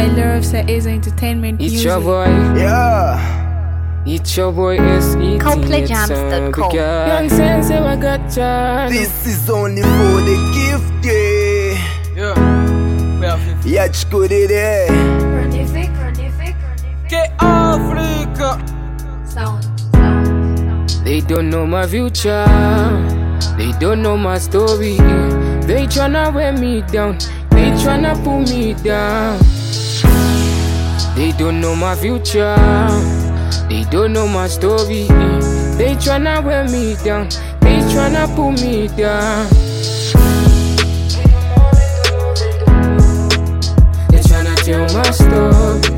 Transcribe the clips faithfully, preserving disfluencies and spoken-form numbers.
I love Sir Ace Entertainment It's Music. your boy. Yeah. It's your boy S E T. Coldplay Jams dot com. Young sense, I got ya. This is only for the gift, yeah. Yeah. Yeah, chikuri de. Prolific, prolific, prolific. Que Africa. Sound, sound, sound. They don't know my future. They don't know my story. They tryna wear me down. They tryna pull me down. They don't know my future. They don't know my story. They tryna wear me down. They tryna pull me down. They tryna tell my story.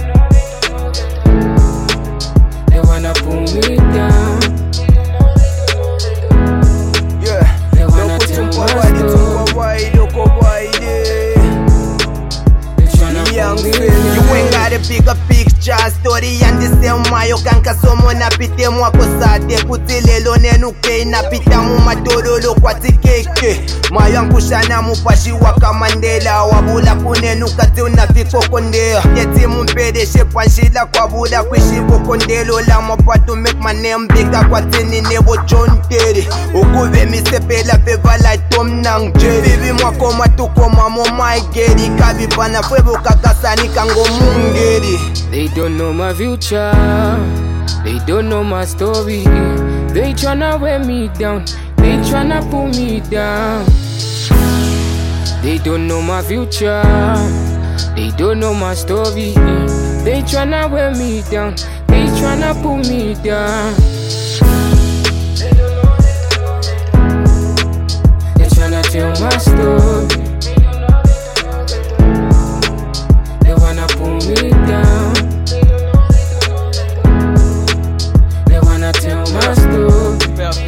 They wanna pull me down. Yeah. They wanna Look tell at my wide, story. look wide, look wide. They tryna Young pull me friend, you ain't down. gotta pick a picture story and the same way you can kasomo na pite mwa kosate kutilelo nenu ke na pita mu matololo kwa tikeke mayankushana mupashi waka Mandela wabula kunenu kati unafiko kondea yeti mumpede shepanshila kwa bula kwishibo kondelo la mapatu make my name bigger kwa tini nebo John Terry ukuve misepela feva like Tom Nang Jerry vivi mwako matuko mamo my geri kabipana fwebo kakasani kango mungeri. They don't know my future. They don't know my story. They tryna wear me down. They tryna pull me down. They don't know my future. They don't know my story. They tryna wear me down. They tryna pull me down. They tryna tell my story. They wanna pull me down. They wanna tell my story.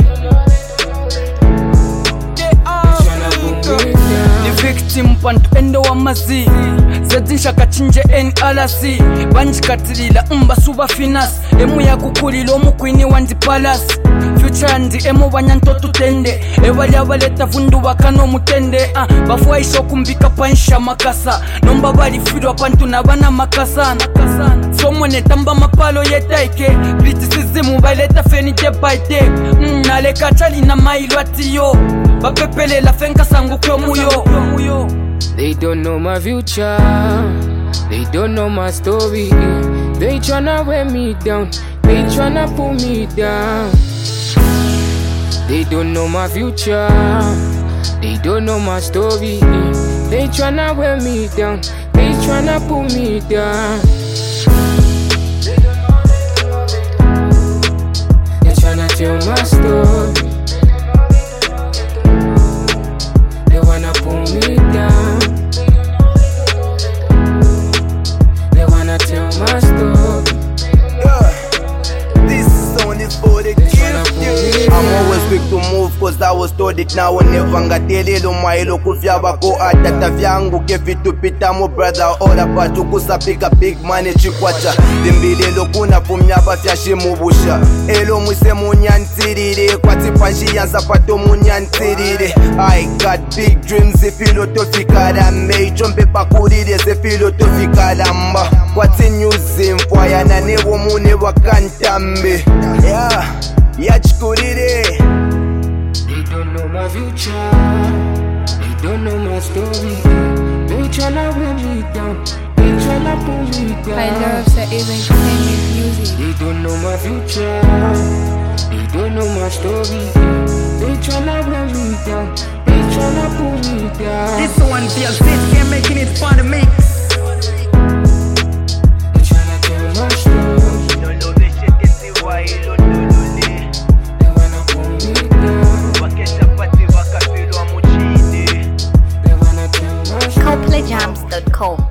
Que Africa. The victim pantu endo wa mazi zedzisha kachinje N R C banjikatilila mba suba finance emu ya kukulila omukwini wandi palace future ndi emu banyantoto tende ebali abaleta vundu bakano mutende uh, bafuaisha okumbika pansha makasa nomba bali filwa pantu nabana makasana somwene tamba mapalo yetaike bitisizimu baleta feni je baite mm, naleka chali na mailo atiyo bapepelela fenka sangu kyo muyo. They don't know my future. They don't know my story. They tryna wear me down. They tryna pull me down. They don't know my future. They don't know my story. They tryna wear me down. They tryna pull me down. They tryna tell my story. They wanna pull me down. They wanna tell my story. Yeah. This is only for the gift, yeah. I'm always quick to move cause I was told it now and never ngatelelo mailo kufya bako atata vyangu kefitu pita mo brother ora patu kusapika big money chikwacha dimbilelo kuna pumnyaba fyashi mubusha elo mwise munyantirire kwati panshi yanza pato munyantirire I got big dreams ifilo tofikara mei chompe pakurire zefilo tofikara mba kwati nyuzi mfwaya na nebo mune wakantambe yeah yeah chikurire. They don't know my future. They don't know my story. They tryna wear me down. They tryna pull me down. I love Sir Ace Entertainment Music. They don't know my future. They don't know my story. They tryna wear me down. They tryna pull me down. This one feels it, can't making it fun to me. They tryna tell my story. They wanna pull me down. They wanna tell my story. Coldplay Jams dot com.